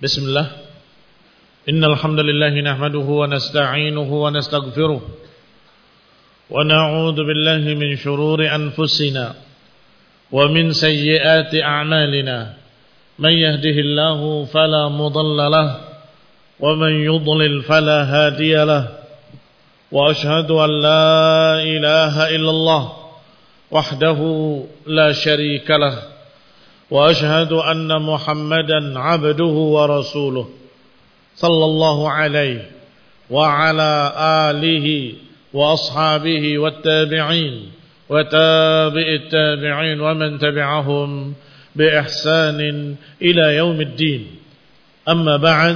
Bismillah. Innal hamdalillah nahmaduhu wa nasta'inuhu wa nastaghfiruh wa na'udzu billahi min shururi anfusina wa min sayyiati a'malina. Man yahdihillahu fala mudilla lahu wa man yudlil fala hadiya lahu. Wa ashhadu an la ilaha illallah wahdahu la syarika lahu. وأشهد أن محمدا عبده ورسوله صلى الله عليه وعلى آله وأصحابه والتابعين وتابع التابعين ومن تبعهم بإحسان إلى يوم الدين. أما بعد،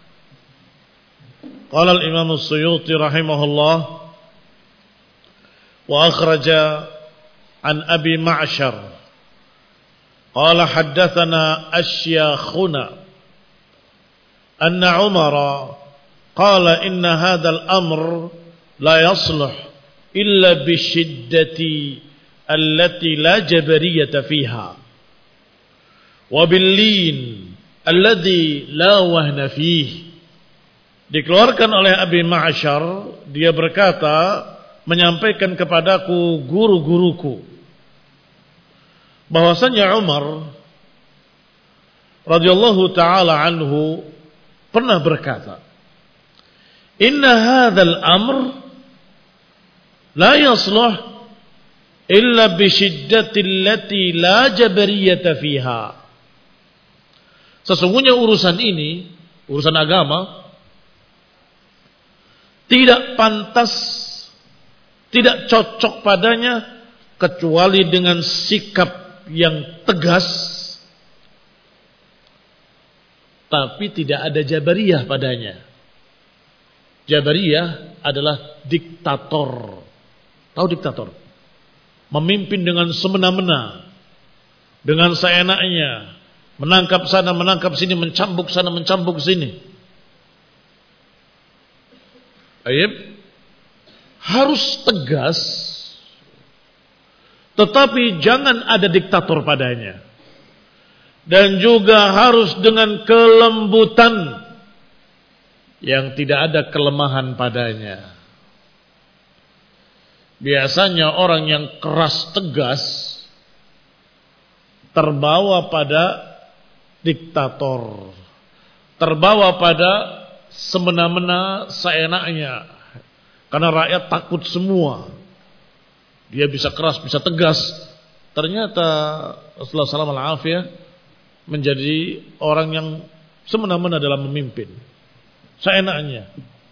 قال الإمام السيوطي رحمه الله وأخرج عن أبي معشر قال حدثنا أشياخنا أن عمر قال إن هذا الأمر لا يصلح إلا بالشدة التي لا جبرية فيها وباللين الذي لا وهن فيه. Dikeluarkan oleh Abi Ma'syar, dia berkata, menyampaikan kepadaku guru-guruku bahwasanya Umar radhiyallahu taala anhu pernah berkata, "Inna hadzal amr la yasluh illa bi shiddati allati la jabariyata fiha." Sesungguhnya urusan ini, urusan agama, tidak pantas, tidak cocok padanya kecuali dengan sikap yang tegas, tapi tidak ada jabariyah padanya. Jabariyah adalah diktator. Tahu diktator? Memimpin dengan semena-mena, dengan seenaknya, menangkap sana, menangkap sini, mencambuk sana, mencambuk sini. Harus tegas, tetapi jangan ada diktator padanya. Dan juga harus dengan kelembutan yang tidak ada kelemahan padanya. Biasanya orang yang keras tegas terbawa pada diktator, terbawa pada semena-mena seenaknya, karena rakyat takut semua. Dia bisa keras, bisa tegas. Ternyata Rasulullah SAW menjadi orang yang semena-mena dalam memimpin, seenaknya.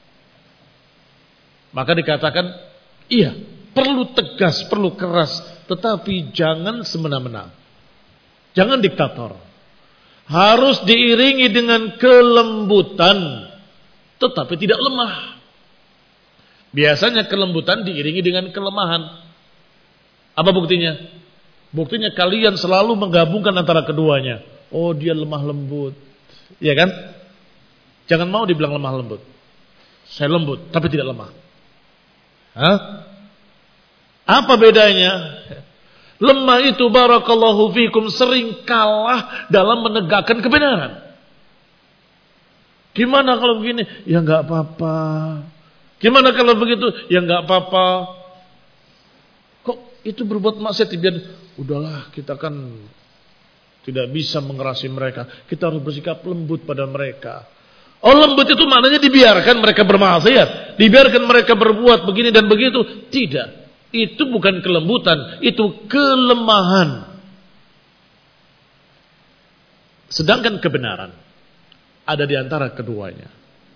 Maka dikatakan, iya, perlu tegas, perlu keras, tetapi jangan semena-mena. Jangan diktator. Harus diiringi dengan kelembutan, tetapi tidak lemah. Biasanya kelembutan diiringi dengan kelemahan. Apa buktinya? Buktinya kalian selalu menggabungkan antara keduanya. Oh, dia lemah lembut. Iya kan? Jangan mau dibilang lemah lembut. Saya lembut, tapi tidak lemah. Hah? Apa bedanya? Lemah itu barakallahu fikum sering kalah dalam menegakkan kebenaran. Gimana kalau begini? Ya enggak apa-apa. Gimana kalau begitu? Ya enggak apa-apa. Itu berbuat maksiat, biar udahlah, kita kan tidak bisa mengerasi mereka, kita harus bersikap lembut pada mereka. Oh, lembut itu maknanya dibiarkan mereka bermaksiat, dibiarkan mereka berbuat begini dan begitu. Tidak, itu bukan kelembutan, itu kelemahan. Sedangkan kebenaran ada di antara keduanya.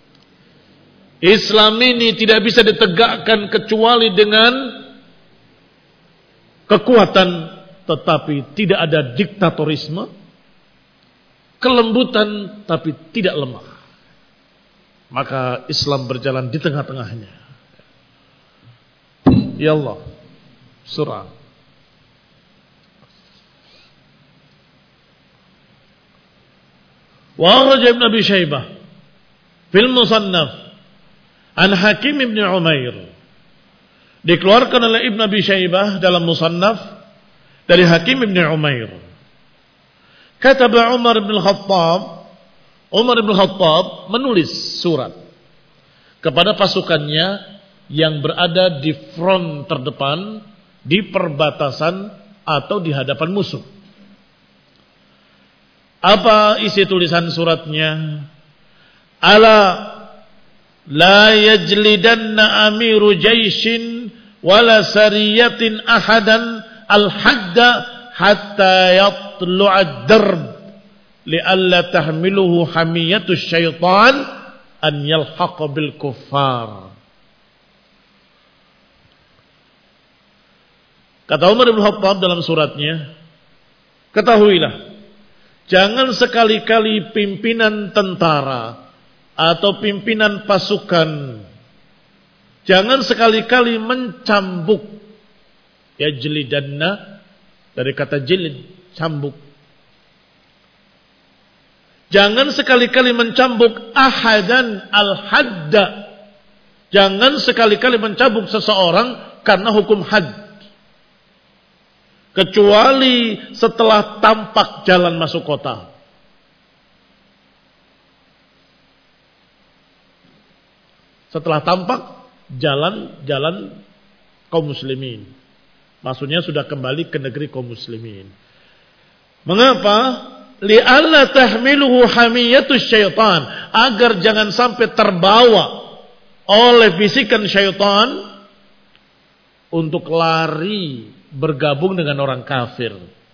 Islam ini tidak bisa ditegakkan kecuali dengan kekuatan, tetapi tidak ada diktatorisme, kelembutan tapi tidak lemah. Maka Islam berjalan di tengah-tengahnya. Ya Allah, surah. Wa akhraj Ibn Abi Syaibah fil Musannaf an Hakim ibn Umair. Dikeluarkan oleh Ibn Abi Syaibah dalam Musannaf dari Hakim ibn Umair. Kata Umar bin Khattab Umar bin Khattab menulis surat kepada pasukannya yang berada di front terdepan, di perbatasan atau di hadapan musuh. Apa isi tulisan suratnya? Ala la yajlidanna amiru jaishin wala sariyatin ahadan al-hadda hatta yatlu'ad darb li'alla tahmiluhu hamiyatu syaitan an yalhaqa bil kuffar. Kata Umar bin Khattab dalam suratnya, ketahuilah, jangan sekali-kali pimpinan tentara atau pimpinan pasukan, jangan sekali-kali mencambuk. Ya jelidanna, dari kata jilid, cambuk. Jangan sekali-kali mencambuk ahadan al-hadda. Jangan sekali-kali mencambuk seseorang karena hukum had. Kecuali setelah tampak jalan masuk kota. Setelah tampak jalan-jalan kaum muslimin. Maksudnya sudah kembali ke negeri kaum muslimin. Mengapa? Li'alla tahmiluhu hamiyatus syaitan. Agar jangan sampai terbawa oleh bisikan syaitan untuk lari bergabung dengan orang kafir.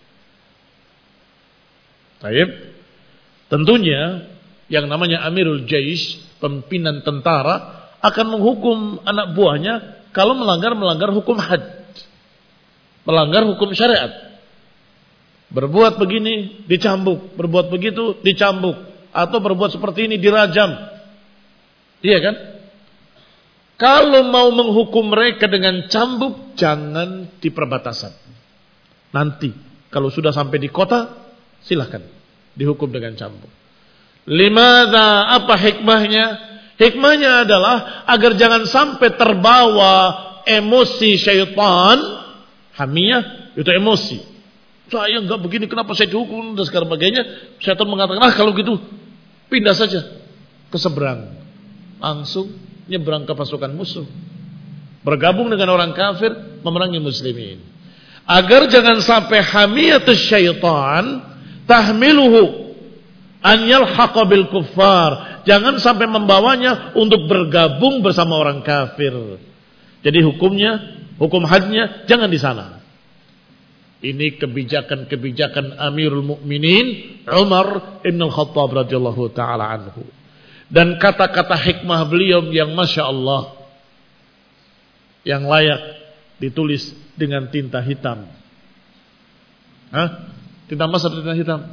Baik. Tentunya yang namanya Amirul Jais, pimpinan tentara, akan menghukum anak buahnya kalau melanggar hukum had, melanggar hukum syariat. Berbuat begini dicambuk, berbuat begitu dicambuk, atau berbuat seperti ini dirajam. Iya kan? Kalau mau menghukum mereka dengan cambuk, jangan di perbatasan. Nanti kalau sudah sampai di kota, silahkan dihukum dengan cambuk. Limadha, apa hikmahnya? Hikmahnya adalah agar jangan sampai terbawa emosi syaitan. Hamiyah itu emosi. Saya enggak begini, kenapa saya dihukum dan sebagainya. Syaitan mengatakan, kalau gitu pindah saja ke seberang. Langsung nyebrang ke pasukan musuh, bergabung dengan orang kafir, memerangi muslimin. Agar jangan sampai hamiyatus syaitan tahmiluhu an yalhaqa bil kuffar, jangan sampai membawanya untuk bergabung bersama orang kafir. Jadi hukum hadnya jangan di sana. Ini kebijakan Amirul Mukminin Umar bin Khattab radhiyallahu taala anhu. Dan kata-kata hikmah beliau yang Masya Allah, yang layak ditulis dengan tinta hitam. Tinta emas atau tinta hitam?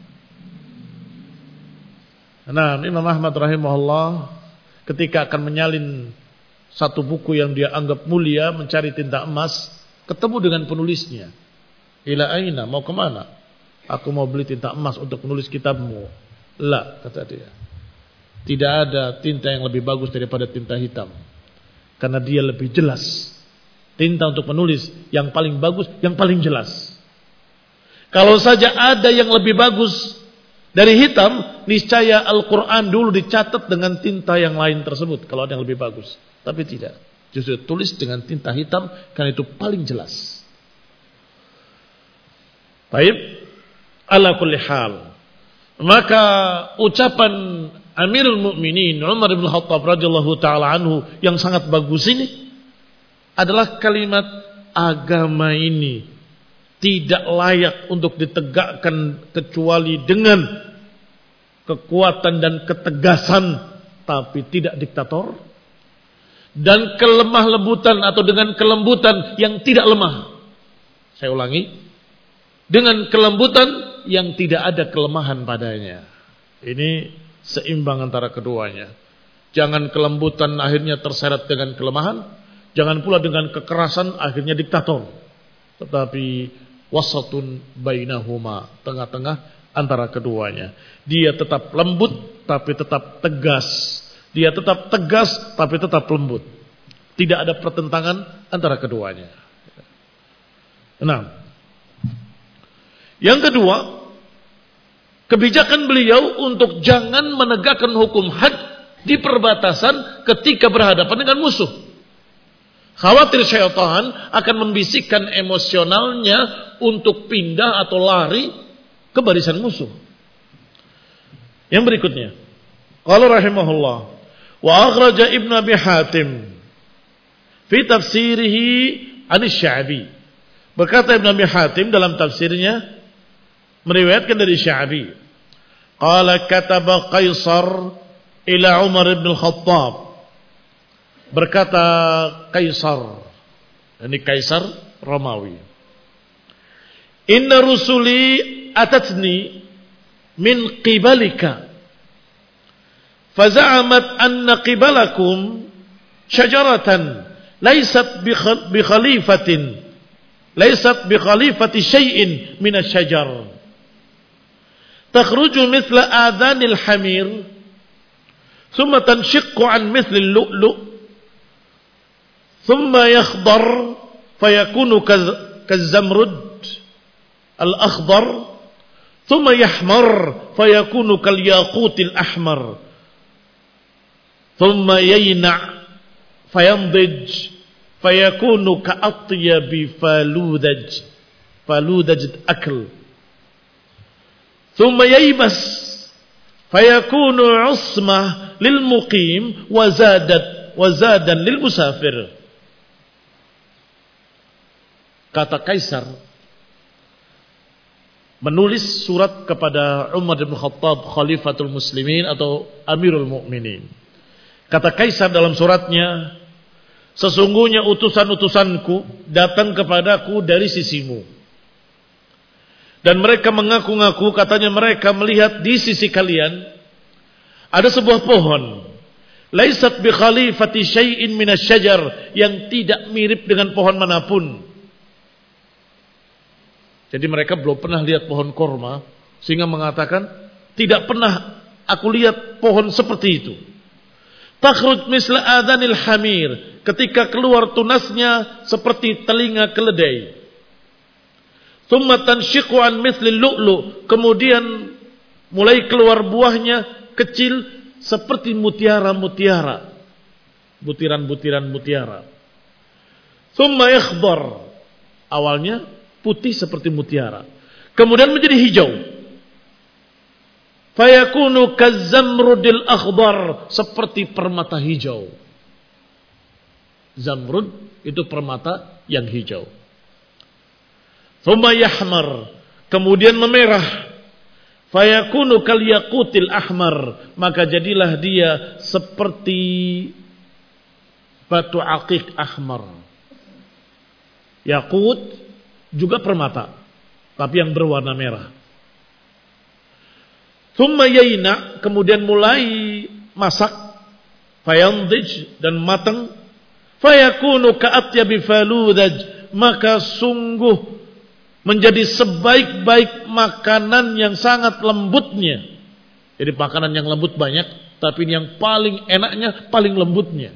Nah, Imam Ahmad rahimahullah ketika akan menyalin satu buku yang dia anggap mulia, mencari tinta emas, ketemu dengan penulisnya. Ila aina, mau kemana? Aku mau beli tinta emas untuk menulis kitabmu. La, kata dia. Tidak ada tinta yang lebih bagus daripada tinta hitam. Karena dia lebih jelas. Tinta untuk menulis yang paling bagus, yang paling jelas. Kalau saja ada yang lebih bagus dari hitam, niscaya Al-Quran dulu dicatat dengan tinta yang lain tersebut. Kalau ada yang lebih bagus. Tapi tidak. Justru tulis dengan tinta hitam karena itu paling jelas. Baik. Ala kulli hal. Maka ucapan Amirul Mukminin Umar bin Khattab radhiyallahu taala anhu yang sangat bagus ini adalah kalimat agama ini tidak layak untuk ditegakkan kecuali dengan kekuatan dan ketegasan, tapi tidak diktator, dan kelemah lembutan atau dengan kelembutan yang tidak lemah. Saya ulangi, dengan kelembutan yang tidak ada kelemahan padanya. Ini seimbang antara keduanya. Jangan kelembutan akhirnya terseret dengan kelemahan, jangan pula dengan kekerasan akhirnya diktator. Tetapi wasatun bainahuma, tengah-tengah antara keduanya. Dia tetap lembut tapi tetap tegas. Dia tetap tegas tapi tetap lembut. Tidak ada pertentangan antara keduanya. Nah, yang kedua, kebijakan beliau untuk jangan menegakkan hukum had di perbatasan ketika berhadapan dengan musuh. Khawatir syaitan akan membisikkan emosionalnya untuk pindah atau lari ke barisan musuh. Yang berikutnya, qala rahimahullah wa akhraja Ibnu Abi Hatim fi tafsirihi an-Sya'bi. Berkata Ibnu Abi Hatim dalam tafsirnya meriwayatkan dari Sya'bi. Qala kataba Qaisar ila Umar ibn al-Khattab. Berkata Kaisar, ini Kaisar Romawi. Inna rusuli atatni min qibalika faza'amat anna qibalakum syajaratan laysat bi khalifatin laysat bi khalifati syai'in min asy-syajar takhruju mithla adhanil hamir thumma tanshiqqu an mithli al-lu'lu' thumma yakhdar fayakunu kaz-zamrud al-akhdar thumma yahmar fayakunu kal-yaqutil ahmar thumma yayna' fayandij fayakunu ka'atyabi faludaj akl thumma yaybas fayakunu usmah lil muqim wa zadan lil musafir. Kata Kaisar menulis surat kepada Umar bin Khattab Khalifatul Muslimin atau Amirul Mukminin. Kata Kaisar dalam suratnya, sesungguhnya utusan-utusanku datang kepadaku dari sisimu. Dan mereka mengaku-ngaku, katanya mereka melihat di sisi kalian ada sebuah pohon. Laisat bi khalifati syai'in minasyajar, yang tidak mirip dengan pohon manapun. Jadi mereka belum pernah lihat pohon korma, sehingga mengatakan tidak pernah aku lihat pohon seperti itu. Takhruj misla adhanil hamir, ketika keluar tunasnya seperti telinga keledai. Tsumma tanshiqu an mithli lu'lu, kemudian mulai keluar buahnya kecil seperti mutiara-mutiara, butiran-butiran mutiara. Tsumma yakhdar, awalnya putih seperti mutiara, kemudian menjadi hijau. Fayakunu kazzamrudil akhdar, seperti permata hijau. Zamrud itu permata yang hijau. Thumma yahmar, kemudian memerah. Fayakunu kal yaqutil ahmar, maka jadilah dia seperti batu aqiq ahmar. Yaqut juga permata, tapi yang berwarna merah. Thumma yayna, kemudian mulai masak, fayandij, dan matang, fayakunu ka'atyabi faludaj, maka sungguh menjadi sebaik-baik makanan yang sangat lembutnya. Jadi makanan yang lembut banyak, tapi yang paling enaknya paling lembutnya.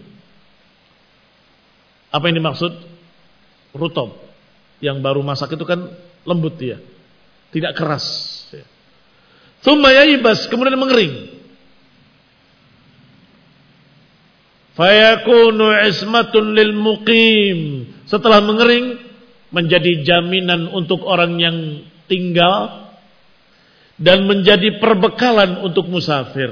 Apa yang dimaksud? Rutab. Yang baru masak itu kan lembut dia, tidak keras. Tsumma yaybas, kemudian mengering. Fayakunu ismatun lil muqim, setelah mengering menjadi jaminan untuk orang yang tinggal dan menjadi perbekalan untuk musafir.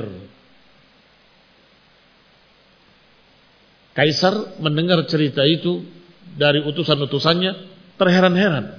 Kaisar mendengar cerita itu dari utusan-utusannya, terheran-heran.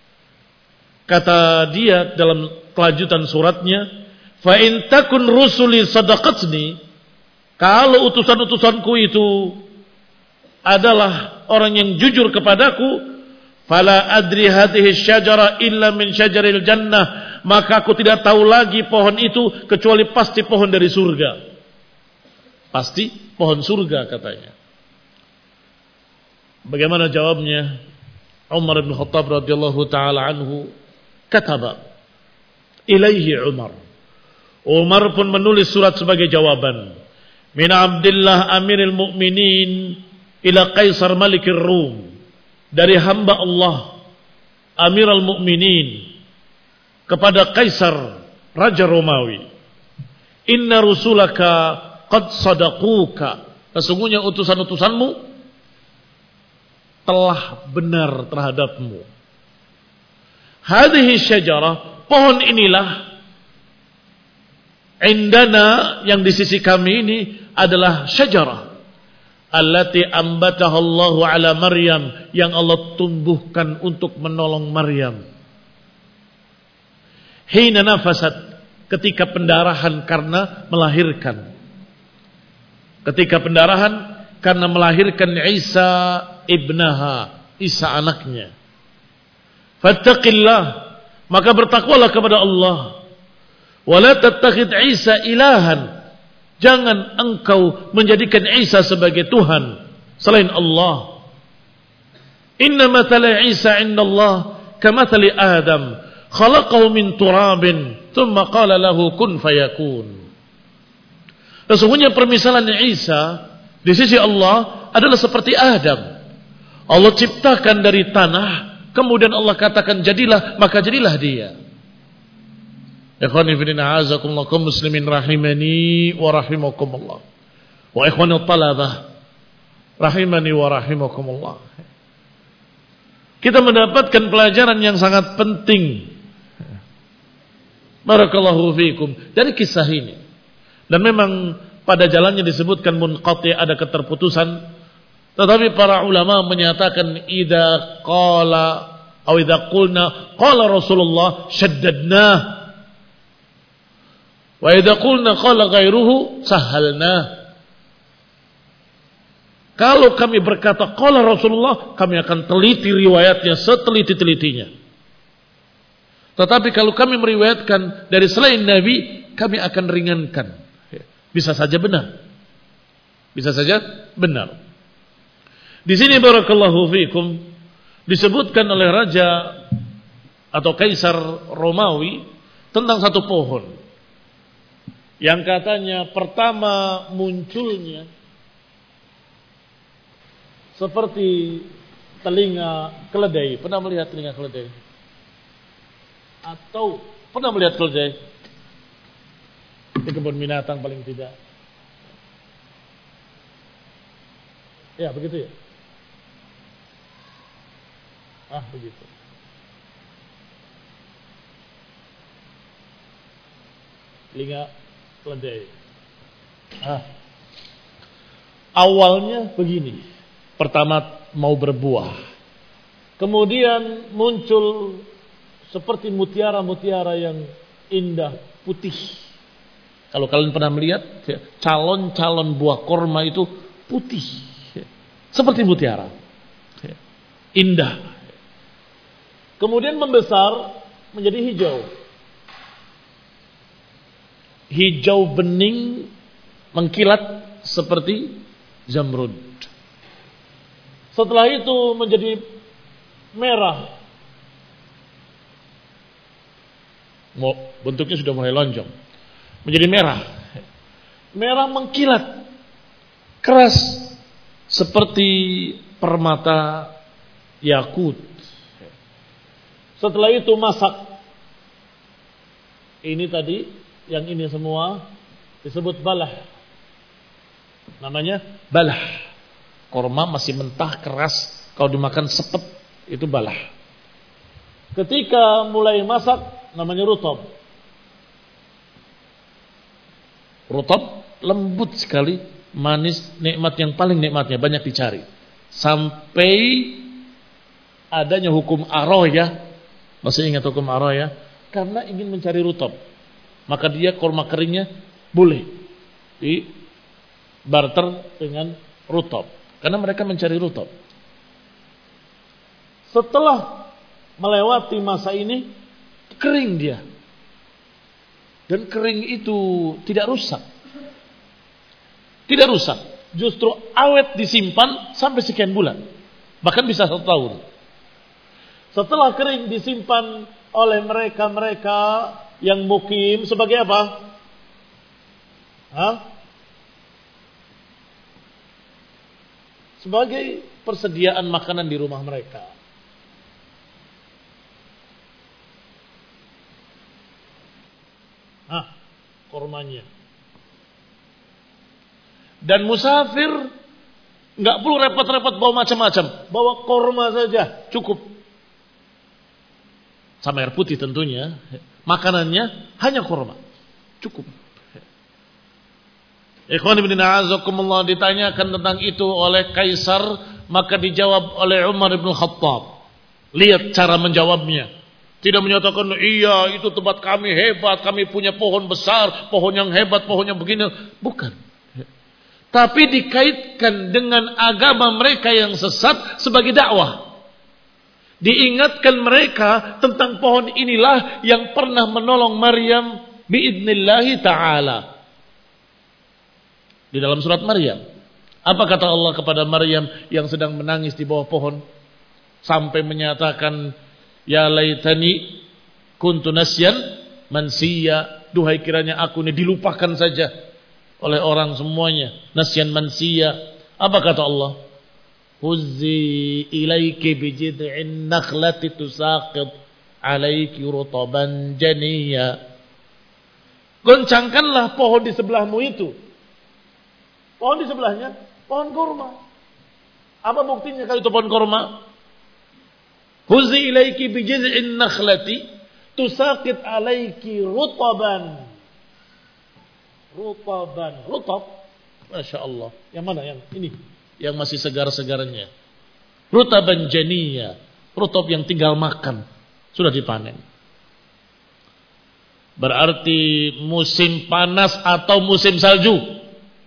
Kata dia dalam kelanjutan suratnya, fa in takun rusuli sadaqatni, kalau utusan-utusanku itu adalah orang yang jujur kepadaku, fala adri hadhihi syajara illa min syajaril jannah, maka aku tidak tahu lagi pohon itu kecuali pasti pohon dari surga. Pasti pohon surga, katanya. Bagaimana jawabnya? Umar bin Khattab radhiyallahu taala anhu kataba ilaihi Umar. Umar pun menulis surat sebagai jawaban. Min Abdillah Amiril Mukminin ila Kaisar Malikir Rum. Dari hamba Allah Amirul Mukminin kepada Kaisar Raja Romawi, inna rusulaka qad sadaquka, sesungguhnya utusan-utusanmu telah benar terhadapmu. Hadhihi syajarah, pohon inilah, indana, yang di sisi kami ini adalah syajarah allati ambataha Allahu ala Maryam, yang Allah tumbuhkan untuk menolong Maryam. Hina nafasat, ketika pendarahan karena melahirkan. Ketika pendarahan karena melahirkan Isa ibnaha, Isa anaknya. Fattaqillah, maka bertakwalah kepada Allah. Wala tattakhid Isa ilahan, jangan engkau menjadikan Isa sebagai Tuhan selain Allah. Inna mathala Isa indallah kamathali Adam, khalaqahu min turabin thumma qala lahu kun fayakun. Sesungguhnya permisalan Isa di sisi Allah adalah seperti Adam. Allah ciptakan dari tanah, kemudian Allah katakan jadilah, maka jadilah dia. Ikhwani fillah, a'azakumullah, kaum muslimin rahimani wa rahimakumullah. Wa ikhwani talabah rahimani wa rahimakumullah. Kita mendapatkan pelajaran yang sangat penting, barakallahu fiikum, dari kisah ini. Dan memang pada jalannya disebutkan munqati, ada keterputusan. Tetapi para ulama menyatakan idza qala atau idza qulna qala Rasulullah syaddadna, wa idza qulna qala ghairuhu sahalna. Kalau kami berkata qala Rasulullah, kami akan teliti riwayatnya seteliti-telitinya. Tetapi kalau kami meriwayatkan dari selain Nabi, kami akan ringankan. Bisa saja benar. Bisa saja benar. Di sini barakallahu fiikum disebutkan oleh raja atau kaisar Romawi tentang satu pohon yang katanya pertama munculnya seperti telinga keledai. Pernah melihat telinga keledai? Atau pernah melihat keledai di kebun binatang paling tidak? Ya, begitu ya? Begitu. Telinga keledai. Awalnya begini. Pertama mau berbuah. Kemudian muncul seperti mutiara-mutiara yang indah, putih. Kalau kalian pernah melihat calon-calon buah korma itu putih, seperti mutiara, indah. Kemudian membesar menjadi hijau, hijau bening mengkilat seperti zamrud. Setelah itu menjadi merah, bentuknya sudah mulai lonjong, menjadi merah, merah mengkilat, keras seperti permata yakut. Setelah itu masak. Ini tadi, yang ini semua disebut balah. Namanya balah. Korma masih mentah, keras, kalau dimakan sepet itu balah. Ketika mulai masak namanya rutab. Rutab lembut sekali, manis, nikmat yang paling nikmatnya, banyak dicari. Sampai adanya hukum aroya. Masih ingat hukum aroya? Karena ingin mencari rutab, maka dia korma keringnya boleh di barter dengan rutab, karena mereka mencari rutab. Setelah melewati masa ini, kering dia. Dan kering itu tidak rusak. Tidak rusak. Justru awet disimpan sampai sekian bulan. Bahkan bisa 1 tahun. Setelah kering disimpan oleh mereka-mereka yang mukim sebagai apa? Sebagai persediaan makanan di rumah mereka. Kormanya. Dan musafir nggak perlu repot-repot bawa macam-macam, bawa korma saja cukup. Sama air putih tentunya. Makanannya hanya korma, cukup. Ikhwan ibn a'azakumullah, ditanyakan tentang itu oleh Kaisar, maka dijawab oleh Umar ibn Khattab. Lihat cara menjawabnya. Tidak menyatakan, iya itu tempat kami hebat, kami punya pohon besar, pohon yang hebat, pohon yang begini. Bukan. Tapi dikaitkan dengan agama mereka yang sesat sebagai dakwah. Diingatkan mereka tentang pohon inilah yang pernah menolong Maryam biidnillahi ta'ala. Di dalam surat Maryam, apa kata Allah kepada Maryam yang sedang menangis di bawah pohon sampai menyatakan, ya laitani kuntu nasyan mansiya, duhai kiranya aku ini dilupakan saja oleh orang semuanya, nasyan mansiya. Apa kata Allah? Huzzi ilaiki bijid'in nakhlati tusaqit alaiki rutaban janiyya. Goncangkanlah pohon di sebelahmu itu. Pohon di sebelahnya, pohon kurma. Apa buktinya kalau itu pohon kurma? Huzi ilaiki bijiz'in nakhlati tusaqit alaiki rutaban. Rutab. Masya Allah. Yang mana yang ini? Yang masih segar-segarnya. Rutaban janiyya. Rutab yang tinggal makan. Sudah dipanen. Berarti musim panas atau musim salju.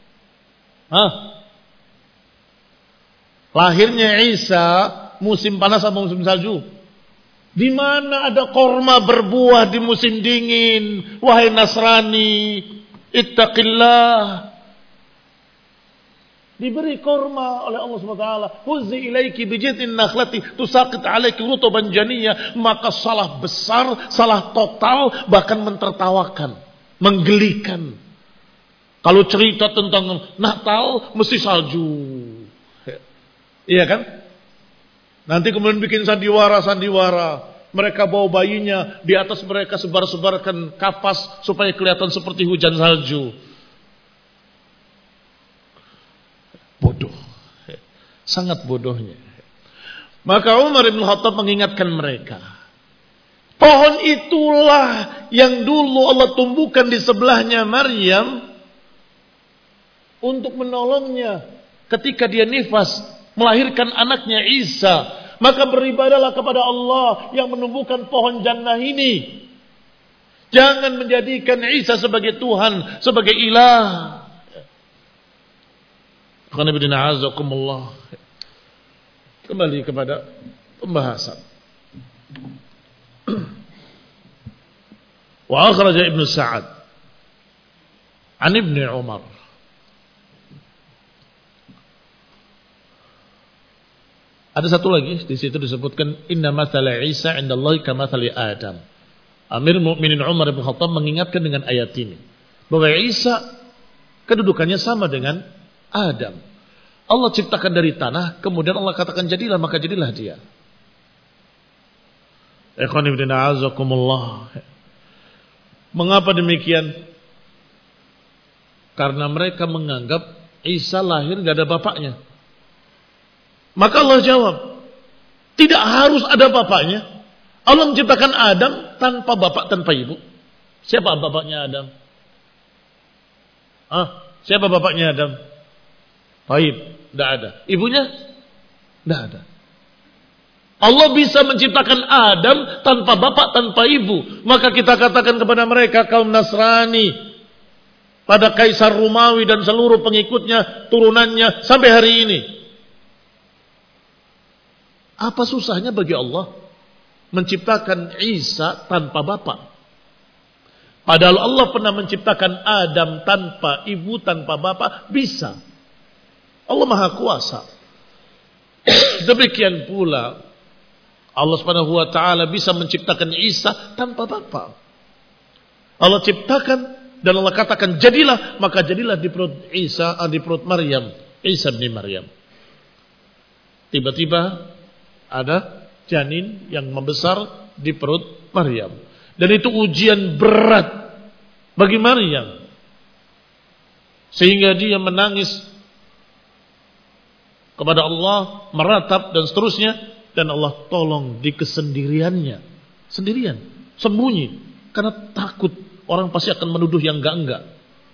Lahirnya Isa musim panas atau musim salju? Di mana ada korma berbuah di musim dingin? Wahai Nasrani, ittaqillah. Diberi korma oleh Allah SWT. Huzzi ilaiki bijid'in nakhlati tusaqit alaiki rutaban janiyya. Maka salah besar, salah total, bahkan mentertawakan, menggelikan. Kalau cerita tentang Natal mesti salju. Iya kan? Nanti kemudian bikin sandiwara. Mereka bawa bayinya, di atas mereka sebar-sebarkan kapas supaya kelihatan seperti hujan salju. Bodoh. Sangat bodohnya. Maka Umar bin Khattab mengingatkan mereka. Pohon itulah yang dulu Allah tumbuhkan di sebelahnya Maryam untuk menolongnya ketika dia nifas melahirkan anaknya Isa. Maka beribadahlah kepada Allah yang menumbuhkan pohon jannah ini. Jangan menjadikan Isa sebagai Tuhan, sebagai ilah. Kembali kepada pembahasan. Wa akhraja Ibnu Sa'ad an Ibnu Umar. Ada satu lagi di situ disebutkan inna mathala Isa 'indallahi kamathali Adam. Amir Mukminin Umar bin Khattab mengingatkan dengan ayat ini bahwa Isa kedudukannya sama dengan Adam. Allah ciptakan dari tanah, kemudian Allah katakan jadilah, maka jadilah dia. Ikhwan ibn a'azakumullah. Mengapa demikian? Karena mereka menganggap Isa lahir gak ada bapaknya. Maka Allah jawab, tidak harus ada bapaknya. Allah menciptakan Adam tanpa bapak, tanpa ibu. Siapa bapaknya Adam? Siapa bapaknya Adam? Baik, tidak ada. Ibunya? Tidak ada. Allah bisa menciptakan Adam tanpa bapak, tanpa ibu. Maka kita katakan kepada mereka, kaum Nasrani, pada Kaisar Romawi dan seluruh pengikutnya, turunannya, sampai hari ini. Apa susahnya bagi Allah menciptakan Isa tanpa bapak? Padahal Allah pernah menciptakan Adam tanpa ibu, tanpa bapak, bisa. Allah Maha Kuasa. Demikian pula Allah Subhanahu wa taala bisa menciptakan Isa tanpa bapak. Allah ciptakan dan Allah katakan jadilah, maka jadilah di perut Isa, di perut Maryam, Isa bin Maryam. Tiba-tiba ada janin yang membesar di perut Maryam. Dan itu ujian berat bagi Maryam. Sehingga dia menangis kepada Allah, meratap dan seterusnya. Dan Allah tolong di kesendiriannya. Sendirian, sembunyi. Karena takut orang pasti akan menuduh yang enggak-enggak.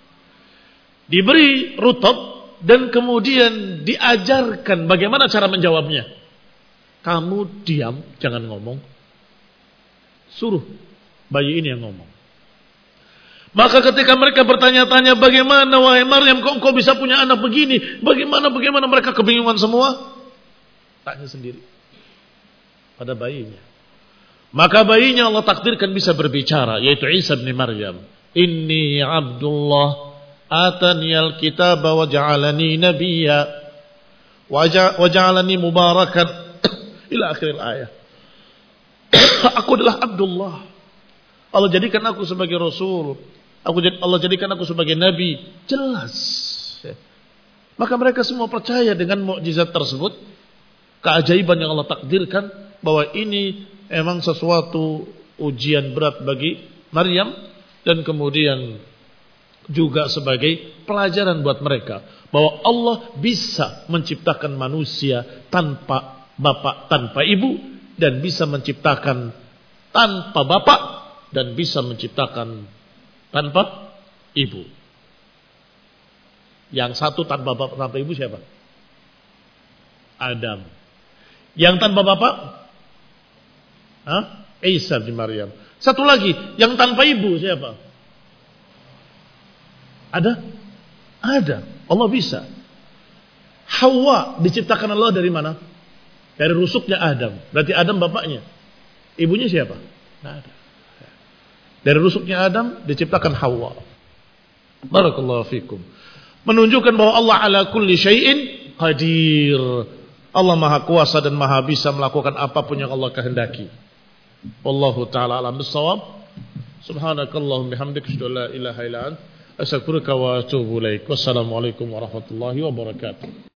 Diberi rutab dan kemudian diajarkan bagaimana cara menjawabnya. Kamu diam, jangan ngomong. Suruh bayi ini yang ngomong. Maka ketika mereka bertanya-tanya, bagaimana wahai Maryam, kok engkau bisa punya anak begini? Bagaimana mereka kebingungan semua? Tanya sendiri pada bayinya. Maka bayinya Allah takdirkan bisa berbicara, yaitu Isa bin Maryam. Inni Abdullah ataniyal kitaba wa ja'alani nabiyya wa ja'alani mubarakan ila akhir ayat. Aku adalah Abdullah. Allah jadikan aku sebagai rasul. Allah jadikan aku sebagai nabi. Jelas. Maka mereka semua percaya dengan mukjizat tersebut. Keajaiban yang Allah takdirkan bahwa ini memang sesuatu ujian berat bagi Maryam. Dan kemudian juga sebagai pelajaran buat mereka. Bahwa Allah bisa menciptakan manusia tanpa bapak, tanpa ibu. Dan bisa menciptakan tanpa bapak. Dan bisa menciptakan tanpa ibu. Yang satu tanpa bapak, tanpa ibu siapa? Adam. Yang tanpa bapak? Isa bin Maryam. Satu lagi, yang tanpa ibu siapa? Ada? Ada. Allah bisa. Hawa diciptakan Allah dari mana? Dari rusuknya Adam. Berarti Adam bapaknya. Ibunya siapa? Tidak ada. Dari rusuknya Adam diciptakan Hawa. Barakallahu fikum. Menunjukkan bahwa Allah ala kulli syai'in qadir. Allah maha kuasa dan maha bisa melakukan apapun yang Allah kehendaki. Wallahu ta'ala alam bissawab. Subhanakallahumma bihamdika asyhadu an la ilaha illa anta astaghfiruka wa atubu ilaik. Wassalamualaikum warahmatullahi wabarakatuh.